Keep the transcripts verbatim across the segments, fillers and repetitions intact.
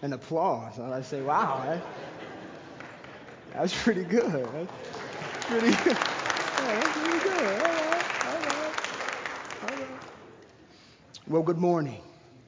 an applause. And I say, wow, that, that's pretty good. That's pretty good. Yeah, that's pretty good. All right, all right, all right. Well, good morning.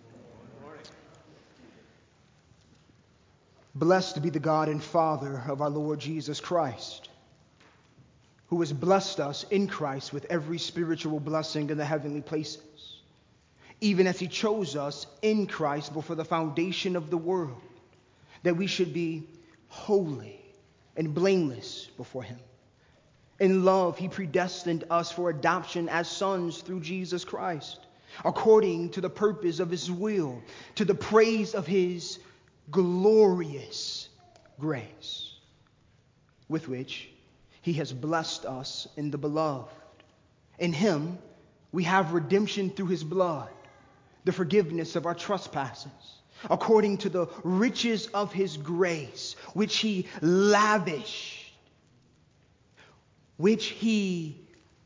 Blessed be the God and Father of our Lord Jesus Christ, who has blessed us in Christ with every spiritual blessing in the heavenly places, even as he chose us in Christ before the foundation of the world, that we should be holy and blameless before him. In love, he predestined us for adoption as sons through Jesus Christ, according to the purpose of his will, to the praise of his glorious grace, with which he has blessed us in the beloved. In him we have redemption through his blood, the forgiveness of our trespasses, according to the riches of his grace, which he lavished, which he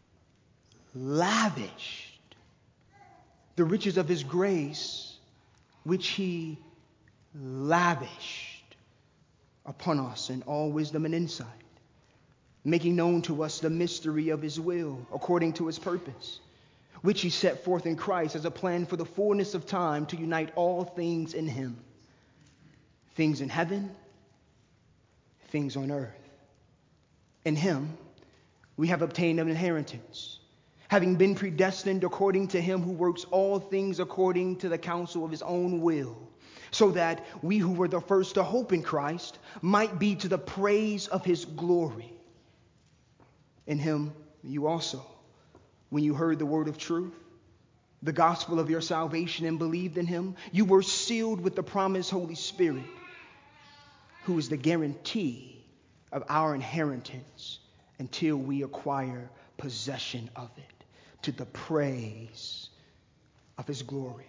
lavished, the riches of his grace, which he lavished upon us in all wisdom and insight, making known to us the mystery of his will according to his purpose, which he set forth in Christ as a plan for the fullness of time to unite all things in him, things in heaven, things on earth. In him we have obtained an inheritance, having been predestined according to him who works all things according to the counsel of his own will, so that we who were the first to hope in Christ might be to the praise of his glory. In him you also, when you heard the word of truth, the gospel of your salvation, and believed in him, you were sealed with the promised Holy Spirit, who is the guarantee of our inheritance until we acquire possession of it, to the praise of his glory.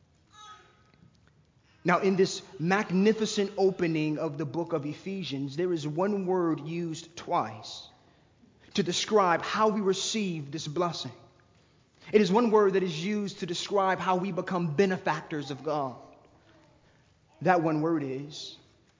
Now, in this magnificent opening of the book of Ephesians, there is one word used twice to describe how we receive this blessing. It is one word that is used to describe how we become benefactors of God. That one word is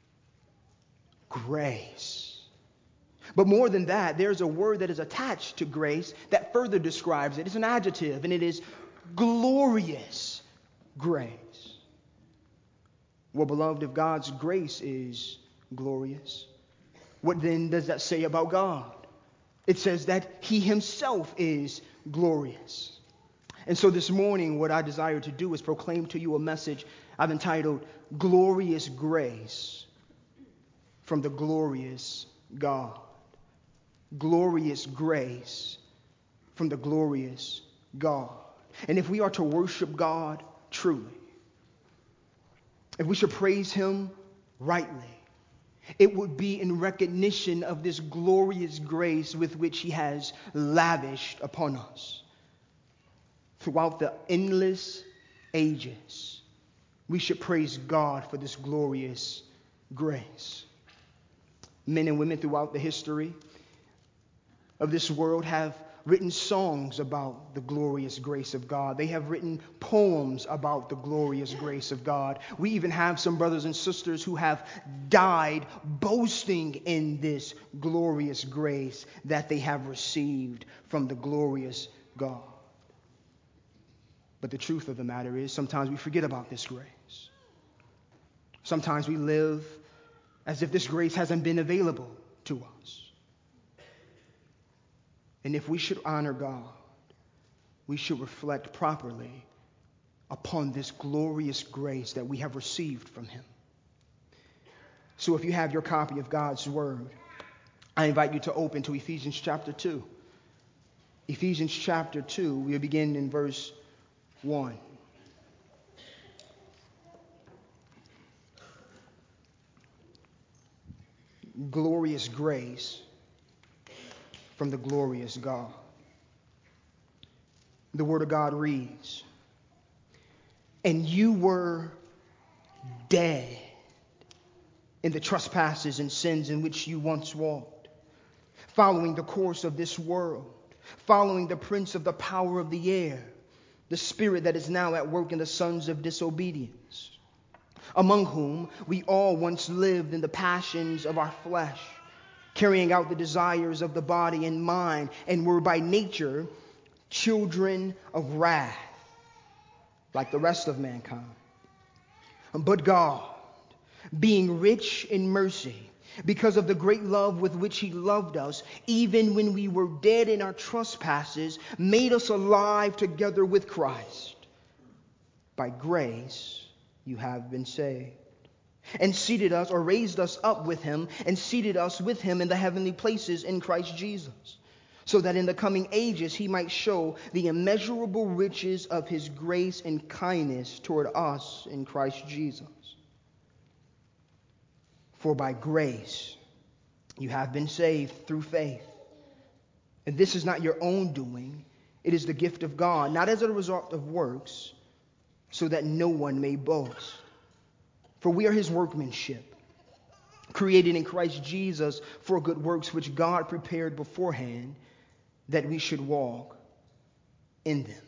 grace. But more than that, there's a word that is attached to grace that further describes it. It's an adjective, and it is glorious grace. Well, beloved, if God's grace is glorious, what then does that say about God? It says that he himself is glorious. And so this morning, what I desire to do is proclaim to you a message I've entitled, Glorious Grace from the Glorious God. Glorious grace from the glorious God. And if we are to worship God truly, if we should praise him rightly, it would be in recognition of this glorious grace with which he has lavished upon us. Throughout the endless ages, we should praise God for this glorious grace. Men and women throughout the history of this world have written songs about the glorious grace of God. They have written poems about the glorious grace of God. We even have some brothers and sisters who have died boasting in this glorious grace that they have received from the glorious God. But the truth of the matter is, sometimes we forget about this grace. Sometimes we live as if this grace hasn't been available to us. And if we should honor God, we should reflect properly upon this glorious grace that we have received from him. So if you have your copy of God's word, I invite you to open to Ephesians chapter two. Ephesians chapter two, we'll begin in verse one. Glorious grace from the glorious God. The word of God reads, and you were dead in the trespasses and sins in which you once walked, following the course of this world, following the prince of the power of the air, the spirit that is now at work in the sons of disobedience, among whom we all once lived in the passions of our flesh, carrying out the desires of the body and mind, and were by nature children of wrath, like the rest of mankind. But God, being rich in mercy, because of the great love with which he loved us, even when we were dead in our trespasses, made us alive together with Christ. By grace you have been saved, and seated us, or raised us up with him, and seated us with him in the heavenly places in Christ Jesus, so that in the coming ages he might show the immeasurable riches of his grace and kindness toward us in Christ Jesus. For by grace you have been saved through faith. And this is not your own doing. It is the gift of God, not as a result of works, so that no one may boast. For we are his workmanship, created in Christ Jesus for good works, which God prepared beforehand that we should walk in them.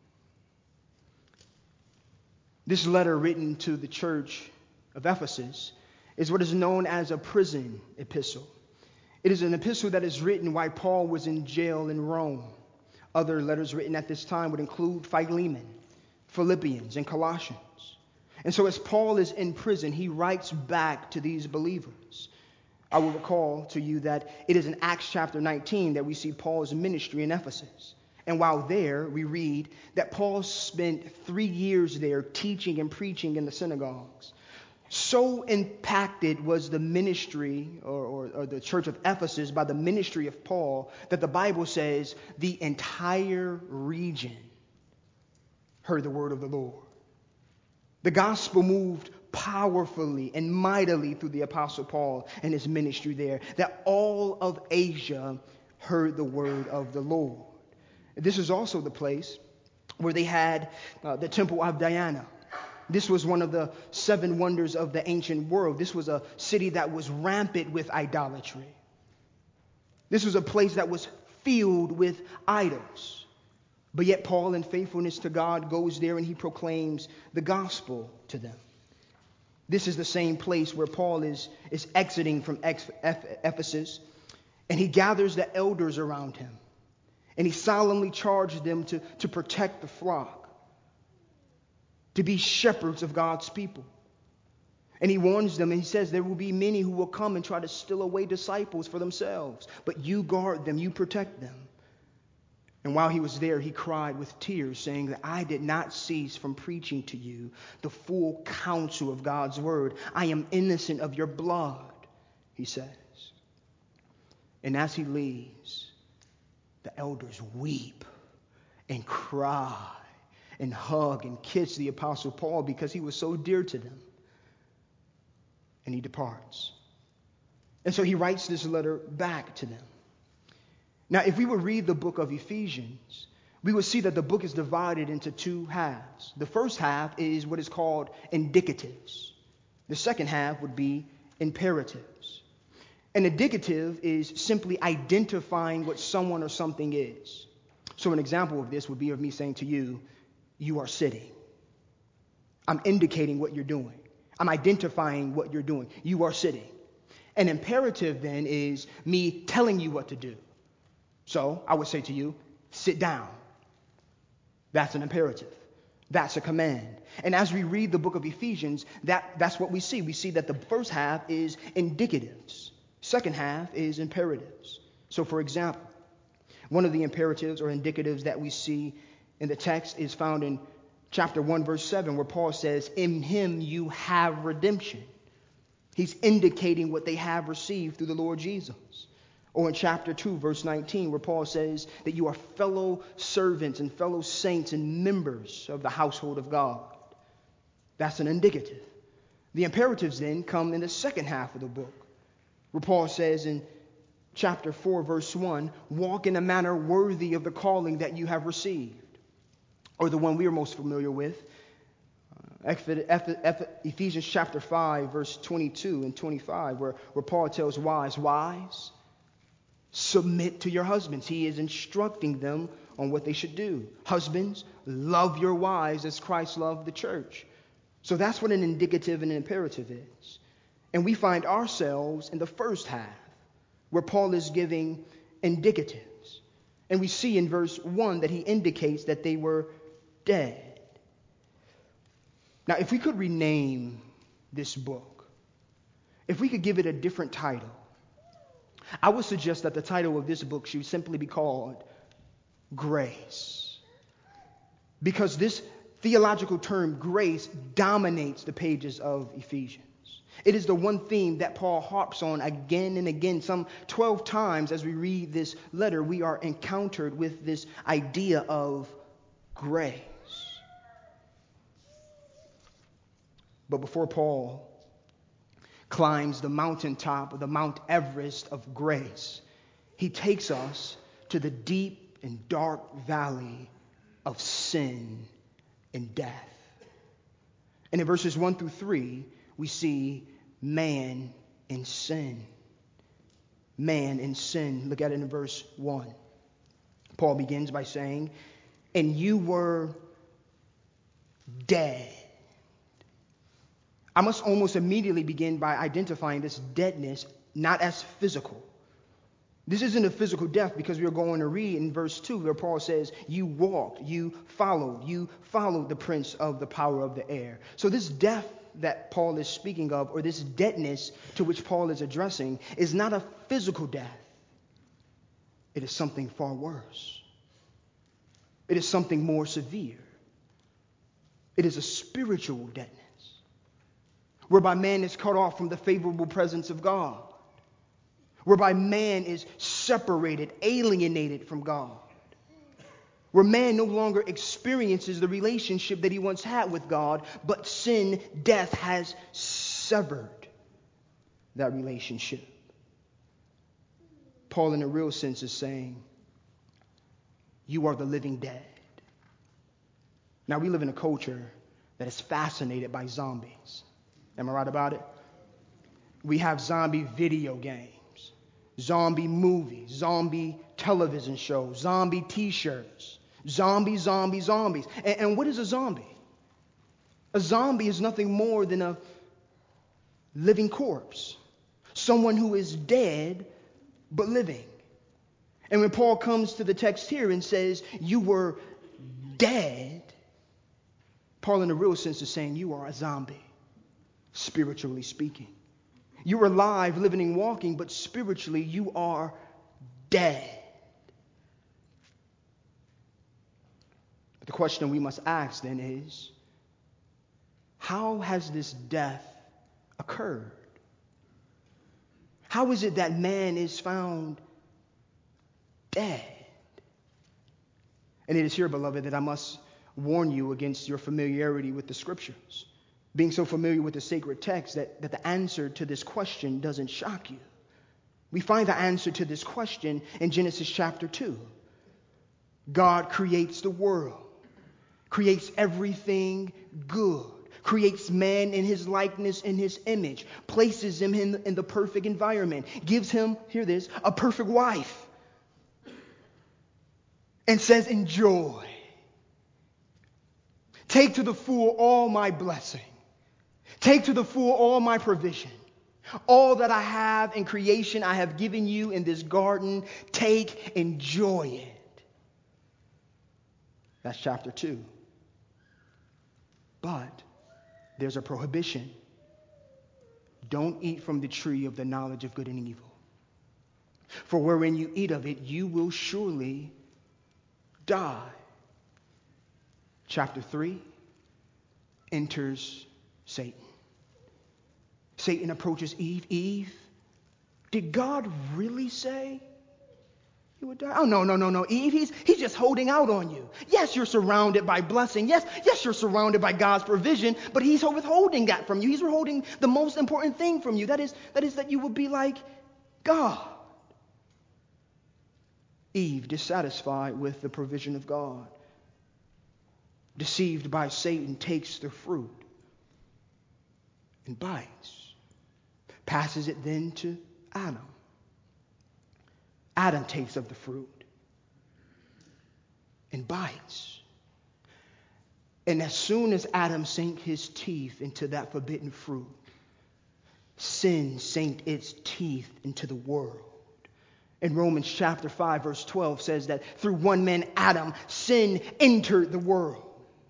This letter, written to the church of Ephesus, is what is known as a prison epistle. It is an epistle that is written while Paul was in jail in Rome. Other letters written at this time would include Philemon, Philippians, and Colossians. And so as Paul is in prison, he writes back to these believers. I will recall to you that it is in Acts chapter nineteen that we see Paul's ministry in Ephesus. And while there, we read that Paul spent three years there teaching and preaching in the synagogues. So impacted was the ministry or, or, or the church of Ephesus by the ministry of Paul that the Bible says the entire region heard the word of the Lord. The gospel moved powerfully and mightily through the Apostle Paul and his ministry there, that all of Asia heard the word of the Lord. This is also the place where they had uh, the temple of Diana. This was one of the seven wonders of the ancient world. This was a city that was rampant with idolatry. This was a place that was filled with idols. But yet Paul, in faithfulness to God, goes there and he proclaims the gospel to them. This is the same place where Paul is, is exiting from Ephesus, and he gathers the elders around him, and he solemnly charges them to, to protect the flock, to be shepherds of God's people. And he warns them, and he says there will be many who will come and try to steal away disciples for themselves, but you guard them, you protect them. And while he was there, he cried with tears, saying that I did not cease from preaching to you the full counsel of God's word. I am innocent of your blood, he says. And as he leaves, the elders weep and cry and hug and kiss the Apostle Paul because he was so dear to them. And he departs. And so he writes this letter back to them. Now, if we would read the book of Ephesians, we would see that the book is divided into two halves. The first half is what is called indicatives. The second half would be imperatives. An indicative is simply identifying what someone or something is. So an example of this would be of me saying to you, you are sitting. I'm indicating what you're doing. I'm identifying what you're doing. You are sitting. An imperative then is me telling you what to do. So I would say to you, sit down. That's an imperative. That's a command. And as we read the book of Ephesians, that, that's what we see. We see that the first half is indicatives. Second half is imperatives. So for example, one of the imperatives or indicatives that we see in the text is found in chapter one, verse seven, where Paul says, in him you have redemption. He's indicating what they have received through the Lord Jesus. Or in chapter two, verse nineteen, where Paul says that you are fellow servants and fellow saints and members of the household of God. That's an indicative. The imperatives then come in the second half of the book, where Paul says in chapter four, verse one, walk in a manner worthy of the calling that you have received. Or the one we are most familiar with, uh, Ephesians chapter five, verse twenty-two and twenty-five, where, where Paul tells wives, wives, submit to your husbands. He is instructing them on what they should do. Husbands, love your wives as Christ loved the church. So that's what an indicative and an imperative is. And we find ourselves in the first half, where Paul is giving indicatives. And we see in verse one that he indicates that they were dead. Now, if we could rename this book, if we could give it a different title, I would suggest that the title of this book should simply be called Grace. Because this theological term, grace, dominates the pages of Ephesians. It is the one theme that Paul harps on again and again. Some twelve times as we read this letter, we are encountered with this idea of grace. But before Paul climbs the mountaintop, the Mount Everest of grace, he takes us to the deep and dark valley of sin and death. And in verses one through three, we see man in sin. Man in sin. Look at it in verse one. Paul begins by saying, and you were dead. I must almost immediately begin by identifying this deadness not as physical. This isn't a physical death, because we are going to read in verse two where Paul says, you walked, you followed, you followed the prince of the power of the air. So this death that Paul is speaking of, or this deadness to which Paul is addressing, is not a physical death. It is something far worse. It is something more severe. It is a spiritual deadness, whereby man is cut off from the favorable presence of God, whereby man is separated, alienated from God, where man no longer experiences the relationship that he once had with God, but sin, death has severed that relationship. Paul, in a real sense, is saying, you are the living dead. Now, we live in a culture that is fascinated by zombies. Am I right about it? We have zombie video games, zombie movies, zombie television shows, zombie t-shirts, zombie, zombie, zombies. And, and what is a zombie? A zombie is nothing more than a living corpse, someone who is dead but living. And when Paul comes to the text here and says, you were dead, Paul in the real sense is saying you are a zombie, spiritually speaking. You are alive, living and walking, but spiritually you are dead. But the question we must ask then is, how has this death occurred? How is it that man is found dead? And it is here, beloved, that I must warn you against your familiarity with the scriptures, being so familiar with the sacred text that, that the answer to this question doesn't shock you. We find the answer to this question in Genesis chapter two. God creates the world, creates everything good, creates man in his likeness, in his image, places him in, in the perfect environment, gives him, hear this, a perfect wife, and says, enjoy. Take to the full all my blessing. Take to the full all my provision. All that I have in creation I have given you in this garden. Take, enjoy it. That's chapter two. But there's a prohibition. Don't eat from the tree of the knowledge of good and evil. For wherein you eat of it, you will surely die. Chapter three, enters Satan. Satan approaches Eve. Eve, did God really say you would die? Oh, no, no, no, no. Eve, he's, he's just holding out on you. Yes, you're surrounded by blessing. Yes, yes, you're surrounded by God's provision, but he's withholding that from you. He's withholding the most important thing from you. That is, that is that you will be like God. Eve, dissatisfied with the provision of God, deceived by Satan, takes the fruit and bites. Passes it then to Adam. Adam takes of the fruit and bites. And as soon as Adam sank his teeth into that forbidden fruit, sin sank its teeth into the world. In Romans chapter five, verse twelve says that through one man, Adam, sin entered the world,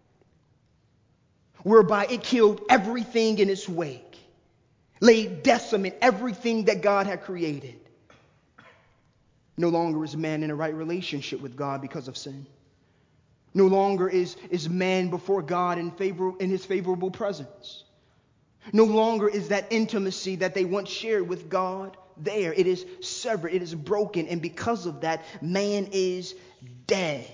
whereby it killed everything in its wake, laid desolate everything that God had created. No longer is man in a right relationship with God because of sin. No longer is, is man before God in favor in his favorable presence. No longer is that intimacy that they once shared with God there. It is severed. It is broken. And because of that, man is dead.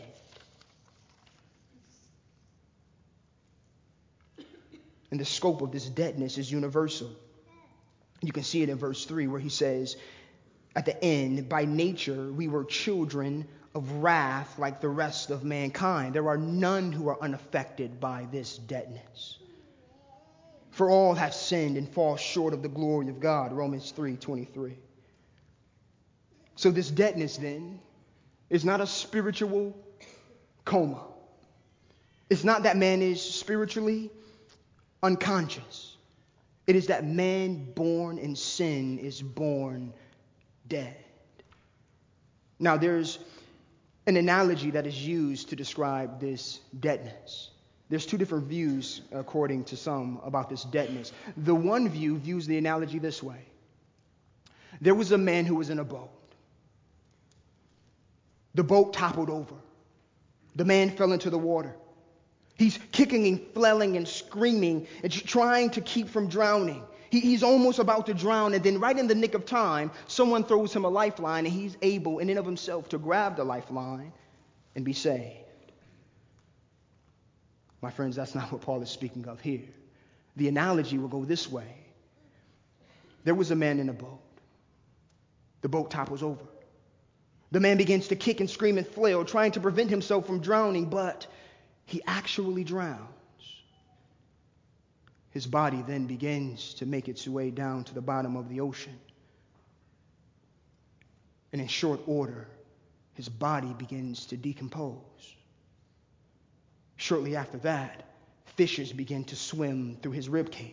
And the scope of this deadness is universal. You can see it in verse three where he says, at the end, by nature, we were children of wrath like the rest of mankind. There are none who are unaffected by this deadness. For all have sinned and fall short of the glory of God. Romans three twenty-three. So this deadness then is not a spiritual coma. It's not that man is spiritually unconscious. It is that man born in sin is born dead. Now there's an analogy that is used to describe this deadness. There's two different views, according to some, about this deadness. The one view views the analogy this way. There was a man who was in a boat. The boat toppled over. The man fell into the water. He's kicking and flailing and screaming and trying to keep from drowning. He, he's almost about to drown, and then right in the nick of time, someone throws him a lifeline, and he's able in and of himself to grab the lifeline and be saved. My friends, that's not what Paul is speaking of here. The analogy will go this way. There was a man in a boat. The boat topples over. The man begins to kick and scream and flail, trying to prevent himself from drowning, but he actually drowns. His body then begins to make its way down to the bottom of the ocean. And in short order, his body begins to decompose. Shortly after that, fishes begin to swim through his ribcage.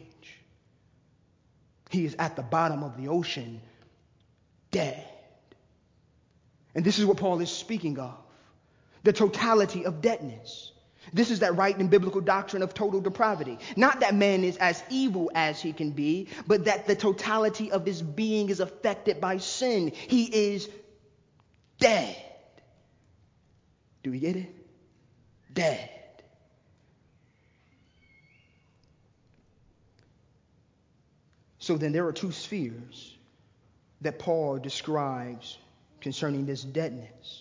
He is at the bottom of the ocean, dead. And this is what Paul is speaking of, the totality of deadness. This is that right and biblical doctrine of total depravity. Not that man is as evil as he can be, but that the totality of his being is affected by sin. He is dead. Do we get it? Dead. So then there are two spheres that Paul describes concerning this deadness.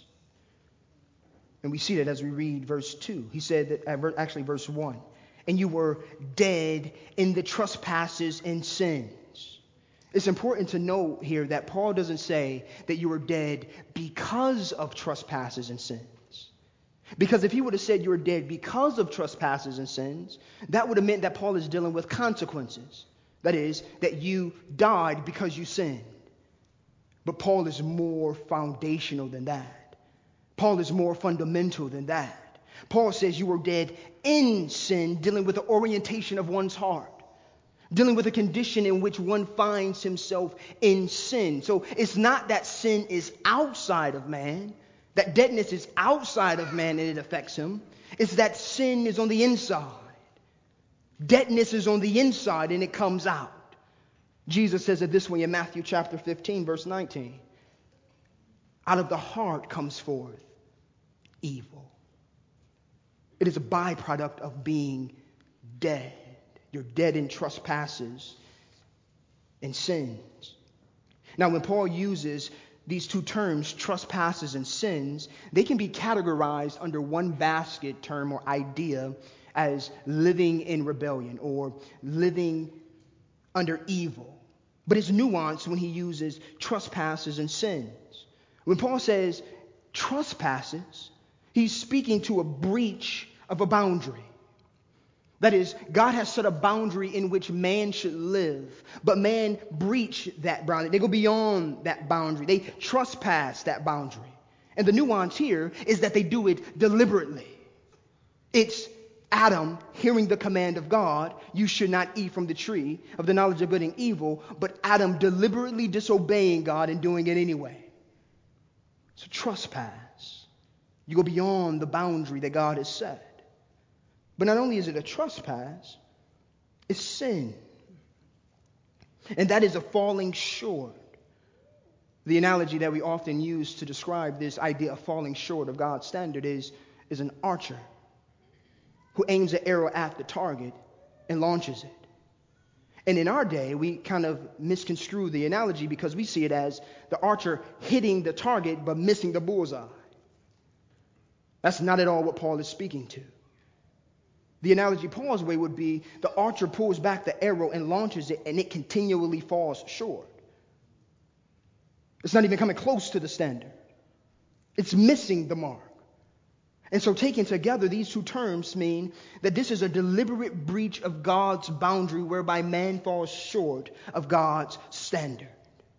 And we see that as we read verse two. He said that, actually verse one, and you were dead in the trespasses and sins. It's important to note here that Paul doesn't say that you were dead because of trespasses and sins. Because if he would have said you were dead because of trespasses and sins, that would have meant that Paul is dealing with consequences. That is, that you died because you sinned. But Paul is more foundational than that. Paul is more fundamental than that. Paul says you were dead in sin, dealing with the orientation of one's heart, dealing with a condition in which one finds himself in sin. So it's not that sin is outside of man, that deadness is outside of man and it affects him. It's that sin is on the inside. Deadness is on the inside and it comes out. Jesus says it this way in Matthew chapter fifteen, verse nineteen. Out of the heart comes forth evil. It is a byproduct of being dead. You're dead in trespasses and sins. Now, when Paul uses these two terms, trespasses and sins, they can be categorized under one basket term or idea as living in rebellion or living under evil. But it's nuanced when he uses trespasses and sins. When Paul says trespasses, he's speaking to a breach of a boundary. That is, God has set a boundary in which man should live, but man breach that boundary. They go beyond that boundary. They trespass that boundary. And the nuance here is that they do it deliberately. It's Adam, hearing the command of God, you should not eat from the tree of the knowledge of good and evil, but Adam deliberately disobeying God and doing it anyway. It's a trespass. You go beyond the boundary that God has set. But not only is it a trespass, it's sin. And that is a falling short. The analogy that we often use to describe this idea of falling short of God's standard is, is an archer who aims an arrow at the target and launches it. And in our day, we kind of misconstrue the analogy because we see it as the archer hitting the target but missing the bullseye. That's not at all what Paul is speaking to. The analogy Paul's way would be the archer pulls back the arrow and launches it, and it continually falls short. It's not even coming close to the standard. It's missing the mark. And so taken together, these two terms mean that this is a deliberate breach of God's boundary whereby man falls short of God's standard.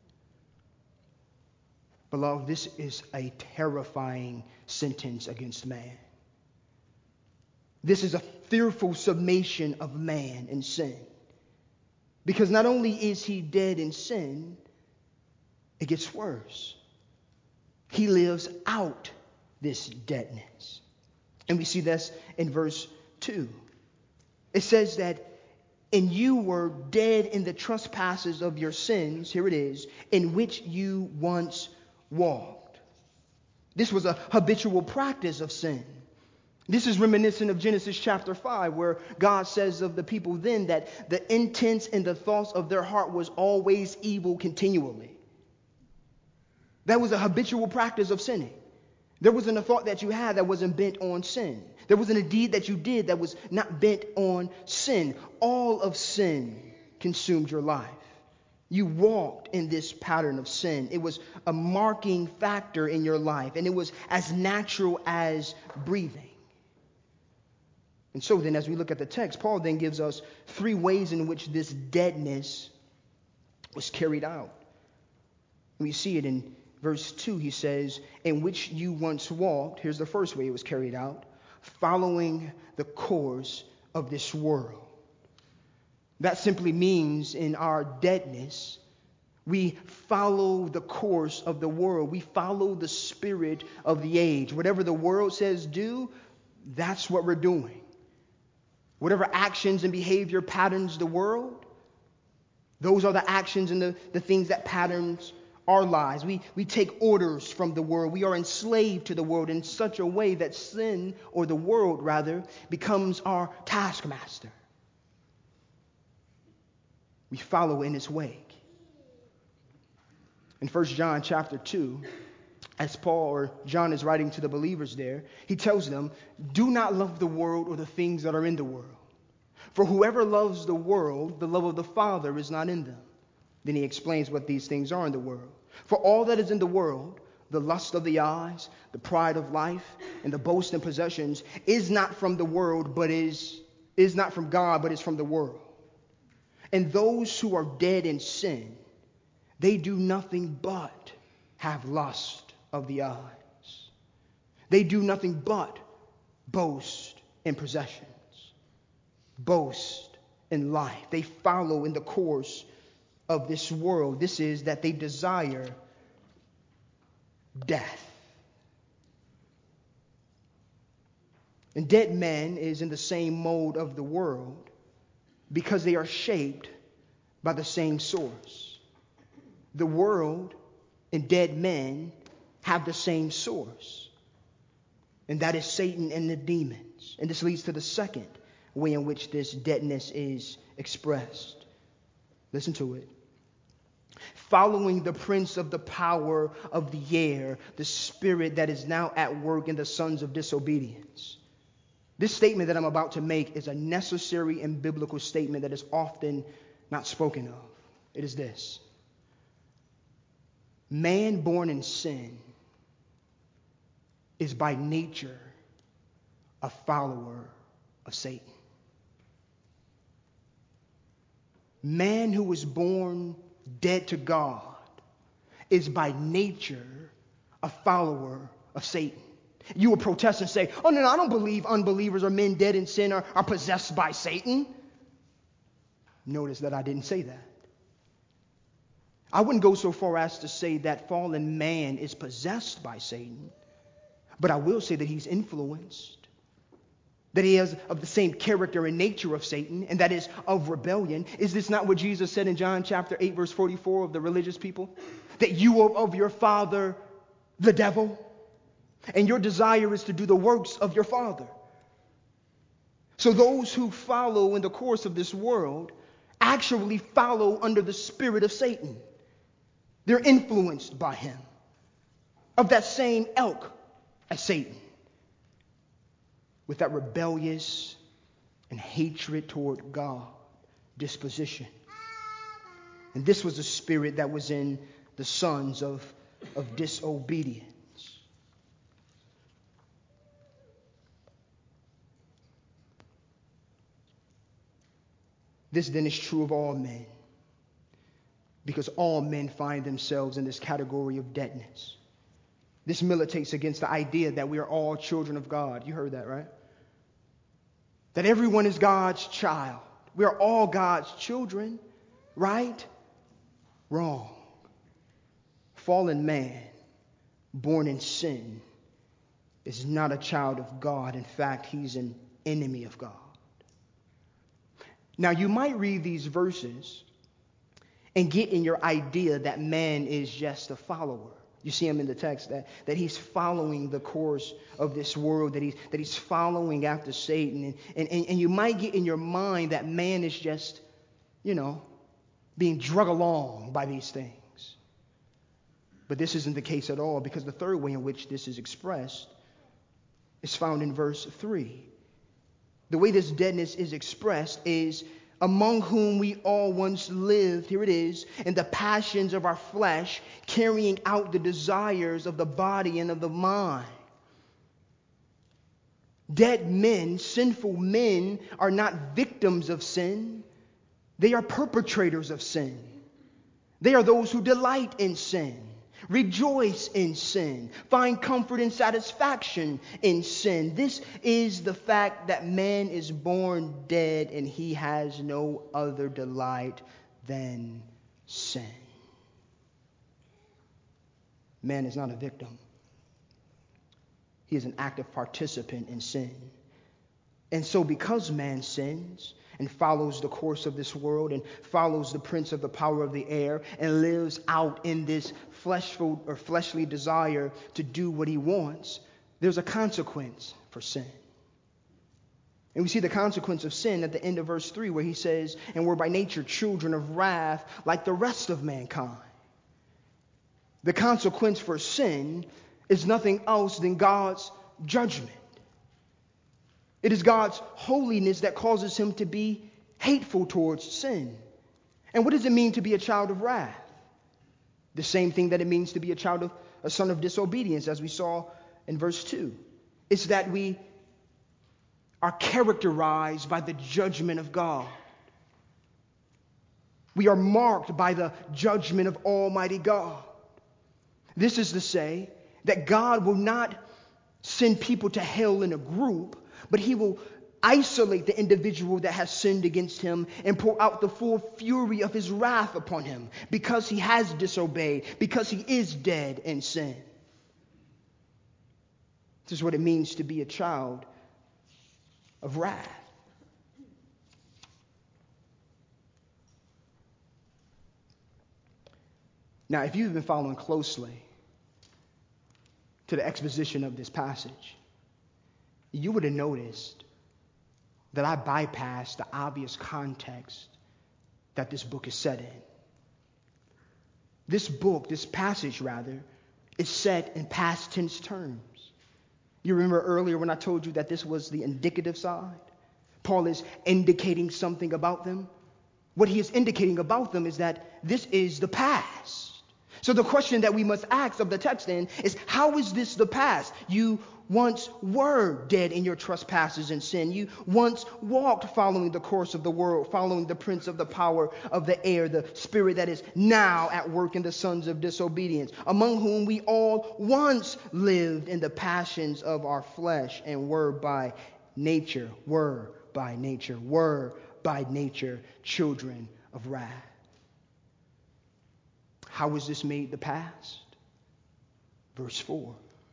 Beloved, this is a terrifying sentence against man. This is a fearful summation of man in sin. Because not only is he dead in sin, it gets worse. He lives out this deadness. And we see this in verse two. It says that, and you were dead in the trespasses of your sins, here it is, in which you once walked. This was a habitual practice of sin. This is reminiscent of Genesis chapter five, where God says of the people then that the intents and the thoughts of their heart was always evil continually. That was a habitual practice of sinning. There wasn't a thought that you had that wasn't bent on sin. There wasn't a deed that you did that was not bent on sin. All of sin consumed your life. You walked in this pattern of sin. It was a marking factor in your life, and it was as natural as breathing. And so then, as we look at the text, Paul then gives us three ways in which this deadness was carried out. We see it in verse two. He says, in which you once walked, here's the first way it was carried out, following the course of this world. That simply means in our deadness, we follow the course of the world. We follow the spirit of the age. Whatever the world says do, that's what we're doing. Whatever actions and behavior patterns the world, those are the actions and the, the things that patterns our lives. We, we take orders from the world. We are enslaved to the world in such a way that sin, or the world rather, becomes our taskmaster. We follow in its wake. In First John chapter two, as Paul or John is writing to the believers there, he tells them, do not love the world or the things that are in the world. For whoever loves the world, the love of the Father is not in them. Then he explains what these things are in the world. For all that is in the world, the lust of the eyes, the pride of life, and the boast in possessions, is not from the world, but is, is not from God, but is from the world. And those who are dead in sin, they do nothing but have lust of the eyes. They do nothing but boast in possessions, boast in life. They follow in the course of this world. This is that they desire death. And dead man is in the same mode of the world because they are shaped by the same source. The world and dead men have the same source, and that is Satan and the demons. And this leads to the second way in which this deadness is expressed. Listen to it. Following the prince of the power of the air, the spirit that is now at work in the sons of disobedience. This statement that I'm about to make is a necessary and biblical statement that is often not spoken of. It is this: man born in sin is by nature a follower of Satan. Man who was born dead to God is by nature a follower of Satan. You will protest and say, oh, no, no, I don't believe unbelievers or men dead in sin are, are possessed by Satan. Notice that I didn't say that. I wouldn't go so far as to say that fallen man is possessed by Satan, but I will say that he's influenced, that he is of the same character and nature of Satan, and that is of rebellion. Is this not what Jesus said in John chapter eight, verse forty-four of the religious people? That you are of your father, the devil, and your desire is to do the works of your father. So those who follow in the course of this world actually follow under the spirit of Satan. They're influenced by him, of that same ilk as Satan, with that rebellious and hatred toward God disposition. And this was the spirit that was in the sons of, of disobedience. This then is true of all men, because all men find themselves in this category of deadness. This militates against the idea that we are all children of God. You heard that, right? That everyone is God's child. We are all God's children, right? Wrong. Fallen man, born in sin, is not a child of God. In fact, he's an enemy of God. Now, you might read these verses and get in your idea that man is just a follower. You see him in the text, that, that he's following the course of this world, that he's, that he's following after Satan. And, and, and, and you might get in your mind that man is just, you know, being drug along by these things. But this isn't the case at all, because the third way in which this is expressed is found in verse three. The way this deadness is expressed is, among whom we all once lived, here it is, in the passions of our flesh, carrying out the desires of the body and of the mind. Dead men, sinful men, are not victims of sin. They are perpetrators of sin. They are those who delight in sin, rejoice in sin, find comfort and satisfaction in sin. This is the fact that man is born dead and he has no other delight than sin. Man is not a victim. He is an active participant in sin. And so because man sins and follows the course of this world and follows the prince of the power of the air and lives out in this fleshful or fleshly desire to do what he wants, there's a consequence for sin. And we see the consequence of sin at the end of verse three, where he says, and we're by nature children of wrath like the rest of mankind. The consequence for sin is nothing else than God's judgment. It is God's holiness that causes him to be hateful towards sin. And what does it mean to be a child of wrath? The same thing that it means to be a child of a son of disobedience, as we saw in verse two. It's that we are characterized by the judgment of God. We are marked by the judgment of Almighty God. This is to say that God will not send people to hell in a group, but he will isolate the individual that has sinned against him and pour out the full fury of his wrath upon him because he has disobeyed, because he is dead in sin. This is what it means to be a child of wrath. Now, if you've been following closely to the exposition of this passage, you would have noticed that I bypassed the obvious context that this book is set in. This book, this passage rather, is set in past tense terms. You remember earlier when I told you that this was the indicative side? Paul is indicating something about them. What he is indicating about them is that this is the past. So the question that we must ask of the text then is, how is this the past? You once were dead in your trespasses and sin. You once walked following the course of the world, following the prince of the power of the air, the spirit that is now at work in the sons of disobedience, among whom we all once lived in the passions of our flesh and were by nature, were by nature, were by nature children of wrath. How was this made the past? Verse four.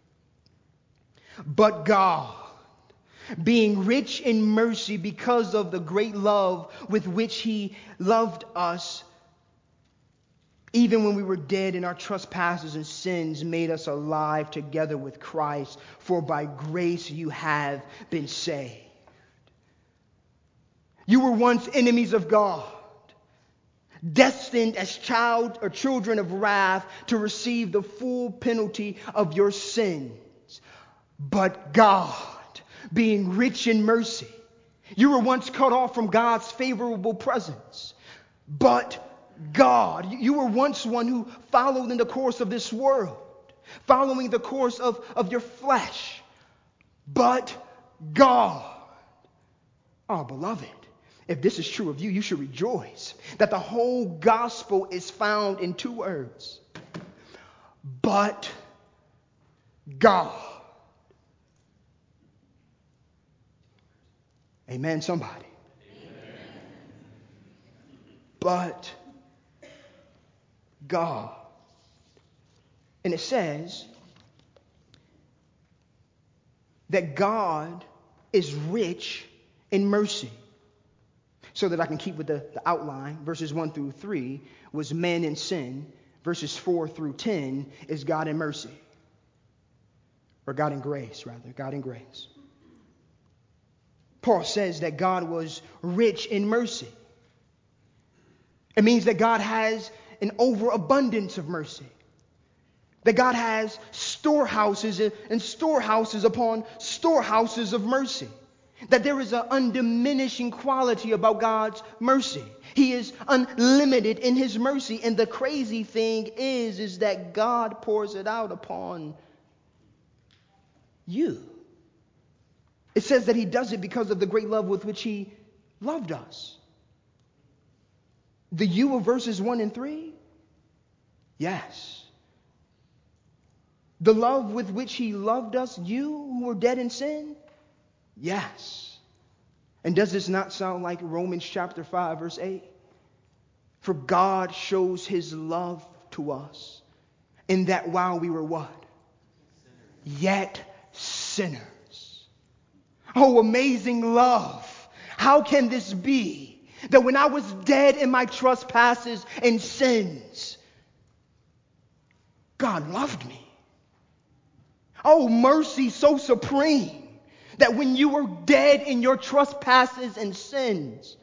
But God, being rich in mercy because of the great love with which he loved us, even when we were dead in our trespasses and sins, made us alive together with Christ. For by grace you have been saved. You were once enemies of God, destined as child or children of wrath to receive the full penalty of your sins. But God, being rich in mercy, you were once cut off from God's favorable presence. But God, you were once one who followed in the course of this world, following the course of, of your flesh. But God, oh beloved, if this is true of you, you should rejoice that the whole gospel is found in two words. But God. Amen, somebody. Amen. But God. And it says that God is rich in mercy. So that I can keep with the, the outline, verses one through three was man in sin. Verses four through ten is God in mercy. Or God in grace, rather. God in grace. Paul says that God was rich in mercy. It means that God has an overabundance of mercy. That God has storehouses and storehouses upon storehouses of mercy. That there is an undiminishing quality about God's mercy. He is unlimited in his mercy. And the crazy thing is, is that God pours it out upon you. It says that he does it because of the great love with which he loved us. The you of verses one and three? Yes. The love with which he loved us, you who were dead in sin? Yes. And does this not sound like Romans chapter five, verse eight? For God shows his love to us in that while we were what? Sinners. Yet sinners. Oh, amazing love. How can this be? That when I was dead in my trespasses and sins, God loved me. Oh, mercy so supreme. That when you were dead in your trespasses and sins,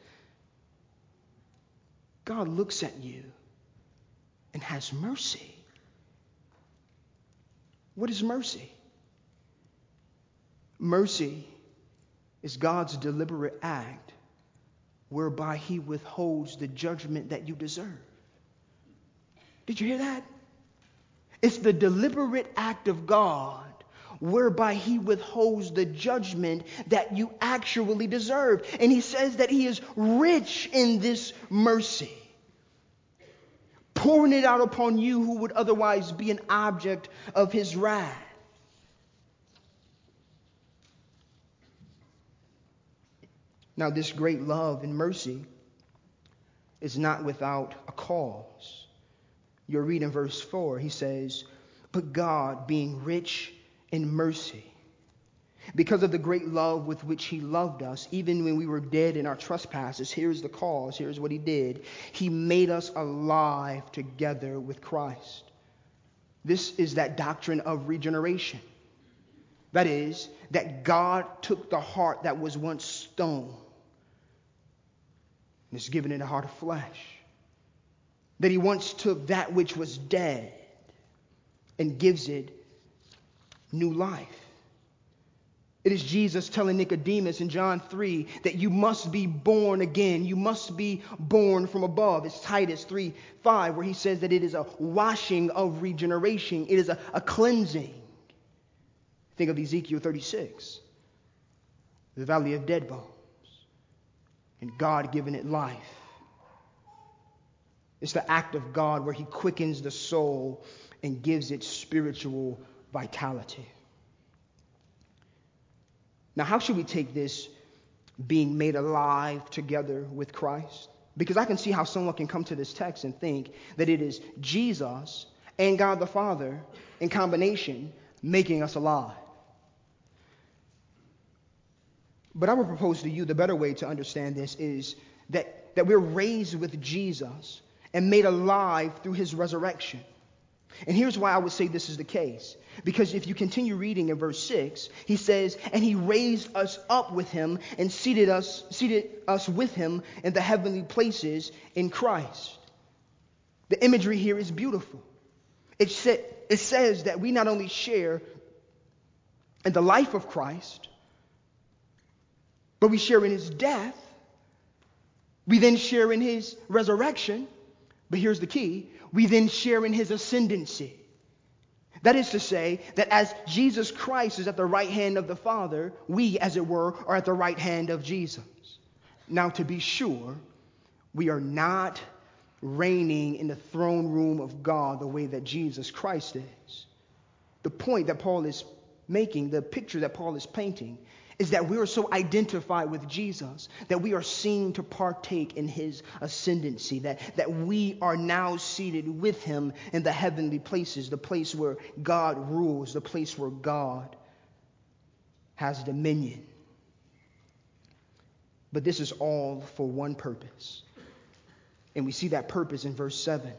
God looks at you and has mercy. What is mercy? Mercy is God's deliberate act whereby he withholds the judgment that you deserve. Did you hear that? It's the deliberate act of God whereby he withholds the judgment that you actually deserve. And he says that he is rich in this mercy, pouring it out upon you who would otherwise be an object of his wrath. Now, this great love and mercy is not without a cause. You'll read in verse four, he says, but God, being rich in mercy, because of the great love with which he loved us, even when we were dead in our trespasses, here's the cause, here's what he did. He made us alive together with Christ. This is that doctrine of regeneration. That is, that God took the heart that was once stone and has given it a heart of flesh. That he once took that which was dead and gives it new life. It is Jesus telling Nicodemus in John three that you must be born again. You must be born from above. It's Titus three five where he says that it is a washing of regeneration. It is a, a cleansing. Think of Ezekiel thirty-six, the valley of dead bones, and God giving it life. It's the act of God where he quickens the soul and gives it spiritual vitality. Now, how should we take this being made alive together with Christ? Because I can see how someone can come to this text and think that it is Jesus and God the Father in combination making us alive. But I would propose to you the better way to understand this is that, that we're raised with Jesus and made alive through his resurrection. And here's why I would say this is the case. Because if you continue reading in verse six, he says, and he raised us up with him and seated us, seated us with him in the heavenly places in Christ. The imagery here is beautiful. It, sa- it says that we not only share in the life of Christ, but we share in his death. We then share in his resurrection. But here's the key. We then share in his ascendancy. That is to say that as Jesus Christ is at the right hand of the Father, we, as it were, are at the right hand of Jesus. Now, to be sure, we are not reigning in the throne room of God the way that Jesus Christ is. The point that Paul is making, the picture that Paul is painting, is that we are so identified with Jesus that we are seen to partake in his ascendancy, that, that we are now seated with him in the heavenly places, the place where God rules, the place where God has dominion. But this is all for one purpose. And we see that purpose in verse seven.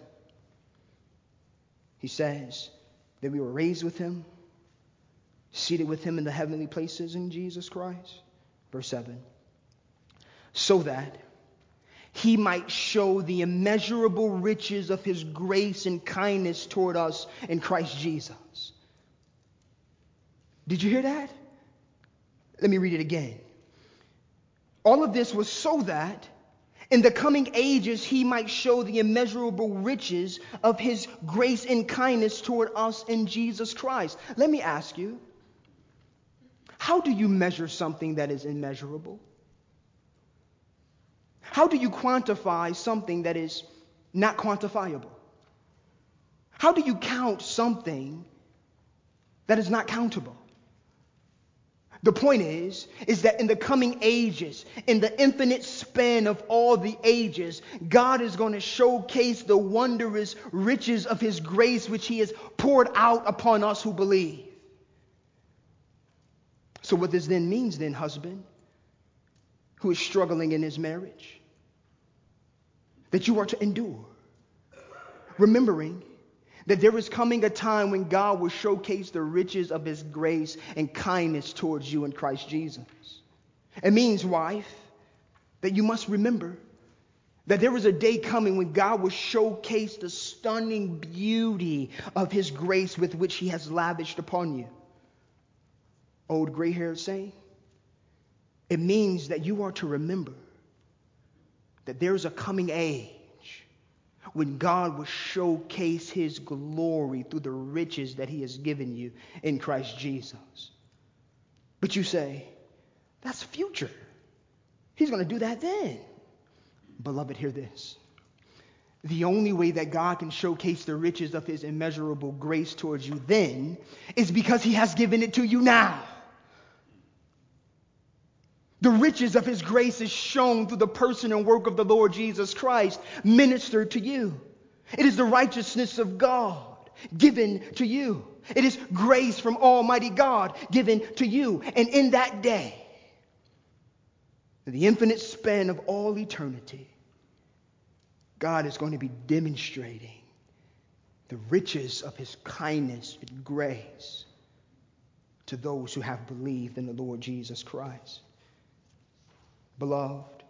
He says that we were raised with him, seated with him in the heavenly places in Jesus Christ. Verse seven. So that he might show the immeasurable riches of his grace and kindness toward us in Christ Jesus. Did you hear that? Let me read it again. All of this was so that in the coming ages he might show the immeasurable riches of his grace and kindness toward us in Jesus Christ. Let me ask you, how do you measure something that is immeasurable? How do you quantify something that is not quantifiable? How do you count something that is not countable? The point is, is that in the coming ages, in the infinite span of all the ages, God is going to showcase the wondrous riches of his grace which he has poured out upon us who believe. So what this then means then, husband, who is struggling in his marriage, that you are to endure, remembering that there is coming a time when God will showcase the riches of his grace and kindness towards you in Christ Jesus. It means, wife, that you must remember that there is a day coming when God will showcase the stunning beauty of his grace with which he has lavished upon you. Old gray-haired saint, it means that you are to remember that there is a coming age when God will showcase his glory through the riches that he has given you in Christ Jesus. But you say, that's future. He's going to do that then. Beloved, hear this. The only way that God can showcase the riches of his immeasurable grace towards you then is because he has given it to you now. The riches of his grace is shown through the person and work of the Lord Jesus Christ ministered to you. It is the righteousness of God given to you. It is grace from Almighty God given to you. And in that day, the infinite span of all eternity, God is going to be demonstrating the riches of his kindness and grace to those who have believed in the Lord Jesus Christ. Beloved,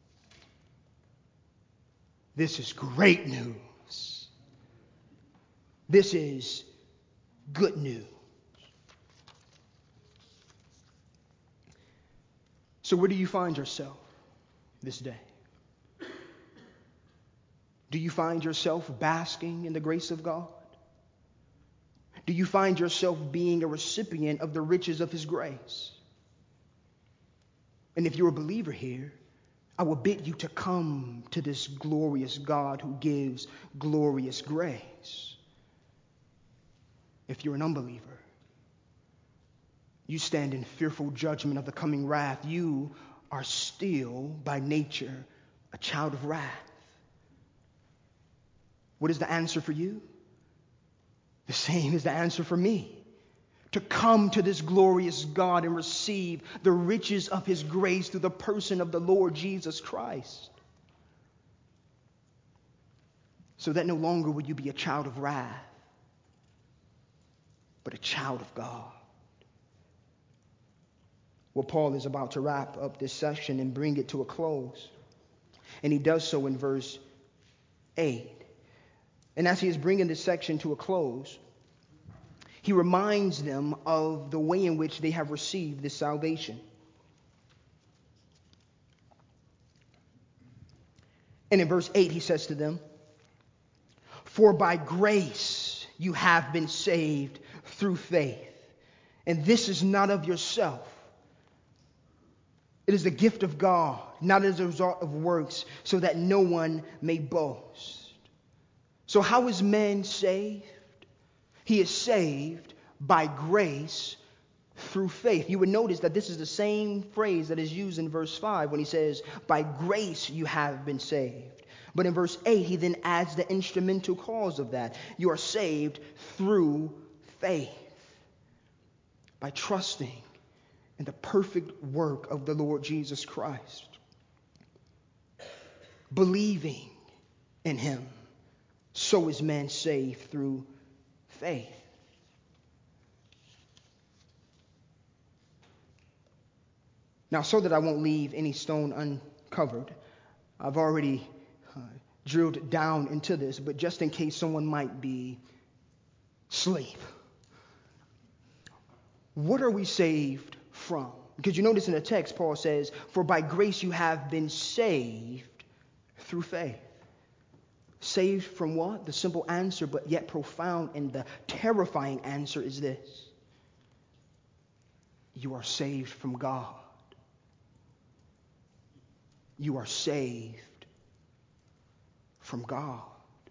this is great news. This is good news. So where do you find yourself this day? Do you find yourself basking in the grace of God? Do you find yourself being a recipient of the riches of his grace? And if you're a believer here, I will bid you to come to this glorious God who gives glorious grace. If you're an unbeliever, you stand in fearful judgment of the coming wrath. You are still, by nature, a child of wrath. What is the answer for you? The same is the answer for me. To come to this glorious God and receive the riches of his grace through the person of the Lord Jesus Christ. So that no longer will you be a child of wrath, but a child of God. Well, Paul is about to wrap up this session and bring it to a close. And he does so in verse eight. And as he is bringing this section to a close, he reminds them of the way in which they have received this salvation. And in verse eight, he says to them, "For by grace you have been saved through faith. And this is not of yourself. It is the gift of God, not as a result of works, so that no one may boast." So how is man saved? He is saved by grace through faith. You would notice that this is the same phrase that is used in verse five when he says, "By grace you have been saved." But in verse eight, he then adds the instrumental cause of that. You are saved through faith, by trusting in the perfect work of the Lord Jesus Christ, believing in him. So is man saved through faith. Now, so that I won't leave any stone uncovered, I've already uh, drilled down into this, but just in case someone might be asleep. What are we saved from? Because you notice in the text, Paul says, "For by grace you have been saved through faith." Saved from what? The simple answer, but yet profound and the terrifying answer is this: you are saved from God. You are saved from God.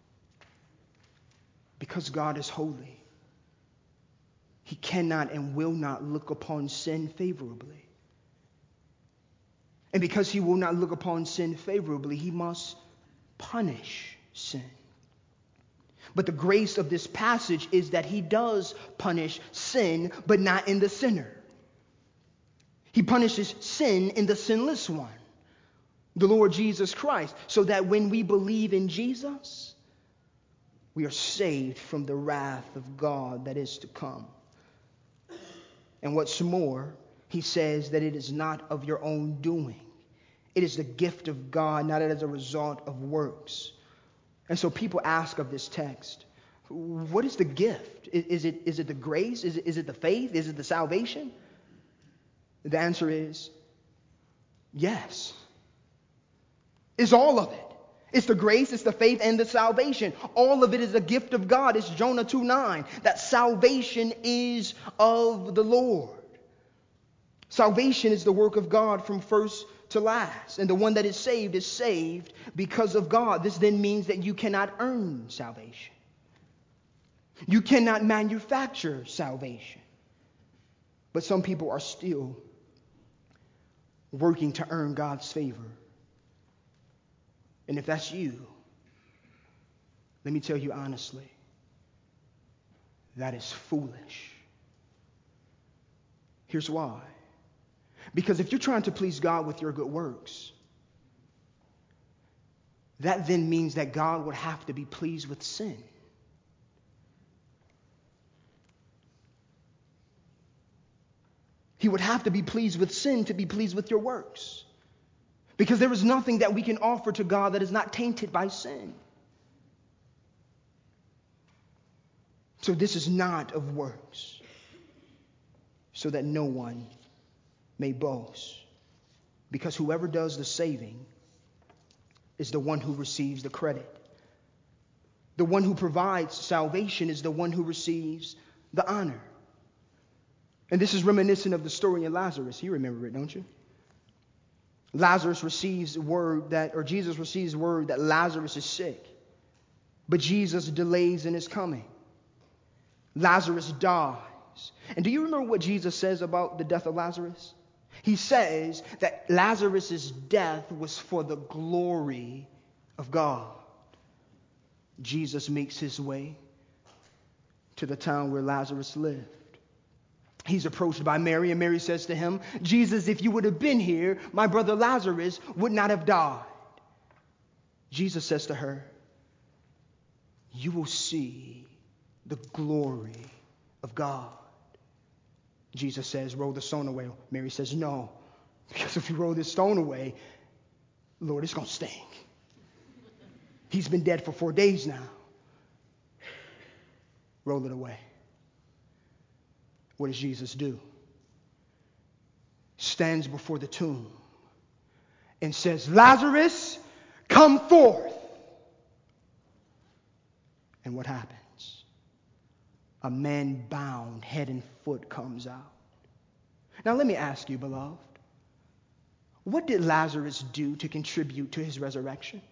Because God is holy, he cannot and will not look upon sin favorably. And because he will not look upon sin favorably, he must punish sin. But the grace of this passage is that he does punish sin, but not in the sinner. He punishes sin in the sinless one, the Lord Jesus Christ, so that when we believe in Jesus, we are saved from the wrath of God that is to come. And what's more, he says that it is not of your own doing. It is the gift of God, not as a result of works. And so people ask of this text, what is the gift? Is it, is it the grace? Is it, is it the faith? Is it the salvation? The answer is yes. It's all of it. It's the grace, it's the faith, and the salvation. All of it is a gift of God. It's Jonah two nine, that salvation is of the Lord. Salvation is the work of God from first to last. And the one that is saved is saved because of God. This then means that you cannot earn salvation. You cannot manufacture salvation. But some people are still working to earn God's favor. And if that's you, let me tell you honestly, that is foolish. Here's why. Because if you're trying to please God with your good works, that then means that God would have to be pleased with sin. He would have to be pleased with sin to be pleased with your works. Because there is nothing that we can offer to God that is not tainted by sin. So this is not of works, so that no one may boast. Because whoever does the saving is the one who receives the credit. The one who provides salvation is the one who receives the honor. And this is reminiscent of the story of Lazarus. You remember it, don't you? Lazarus receives word that, or Jesus receives word that Lazarus is sick. But Jesus delays in his coming. Lazarus dies. And do you remember what Jesus says about the death of Lazarus? He says that Lazarus' death was for the glory of God. Jesus makes his way to the town where Lazarus lived. He's approached by Mary, and Mary says to him, Jesus, if you would have been here, my brother Lazarus would not have died. Jesus says to her, you will see the glory of God. Jesus says, roll the stone away. Mary says, no, because if you roll this stone away, Lord, it's going to stink. He's been dead for four days now. Roll it away. What does Jesus do? Stands before the tomb and says, Lazarus, come forth. And what happens? A man bound head and foot comes out. Now let me ask you, beloved, what did Lazarus do to contribute to his resurrection?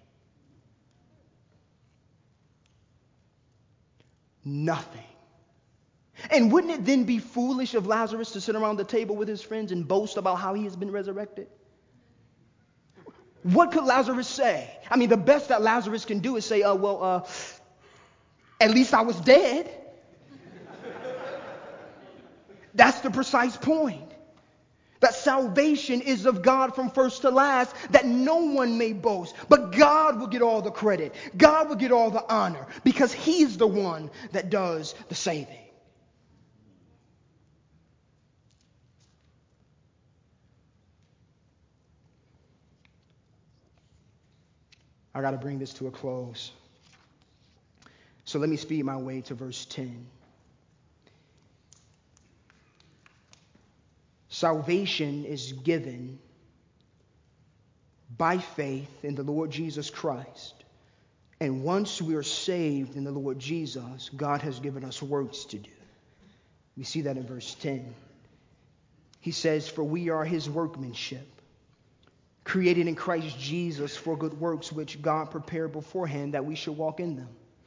Nothing. And wouldn't it then be foolish of Lazarus to sit around the table with his friends and boast about how he has been resurrected? What could Lazarus say? I mean, the best that Lazarus can do is say, uh, well, uh, at least I was dead. That's the precise point. That salvation is of God from first to last, that no one may boast. But God will get all the credit. God will get all the honor, because he's the one that does the saving. I got to bring this to a close. So let me speed my way to verse ten. Salvation is given by faith in the Lord Jesus Christ. And once we are saved in the Lord Jesus, God has given us works to do. We see that in verse ten. He says, for we are his workmanship, created in Christ Jesus for good works, which God prepared beforehand that we should walk in them.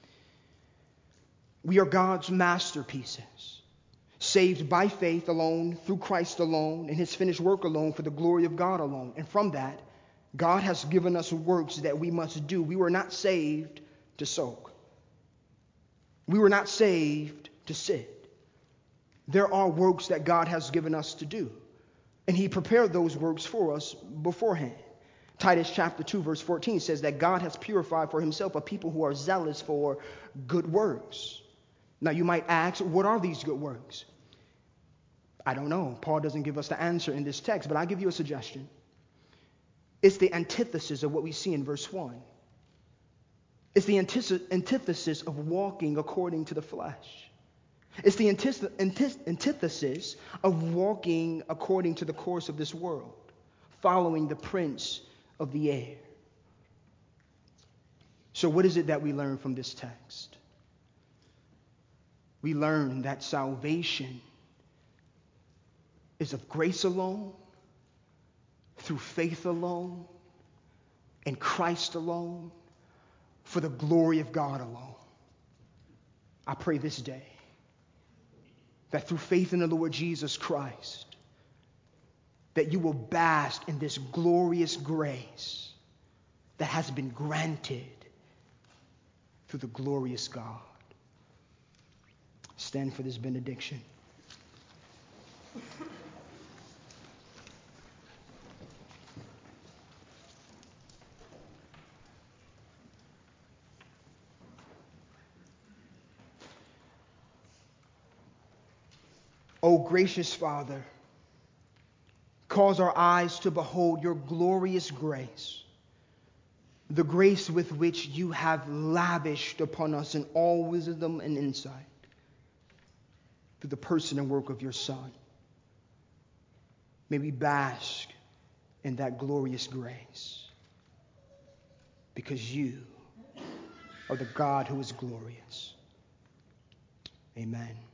We are God's masterpieces, saved by faith alone, through Christ alone, and his finished work alone, for the glory of God alone. And from that, God has given us works that we must do. We were not saved to soak. We were not saved to sit. There are works that God has given us to do, and he prepared those works for us beforehand. Titus chapter two, verse fourteen says that God has purified for himself a people who are zealous for good works. Now you might ask, what are these good works? I don't know. Paul doesn't give us the answer in this text, but I'll give you a suggestion. It's the antithesis of what we see in verse one. It's the antithesis of walking according to the flesh. It's the antithesis of walking according to the course of this world, following the prince of the air. So what is it that we learn from this text? We learn that salvation is of grace alone, through faith alone, in Christ alone, for the glory of God alone. I pray this day that through faith in the Lord Jesus Christ, that you will bask in this glorious grace that has been granted through the glorious God. Stand for this benediction. O gracious Father, cause our eyes to behold your glorious grace, the grace with which you have lavished upon us in all wisdom and insight, through the person and work of your Son. May we bask in that glorious grace, because you are the God who is glorious. Amen.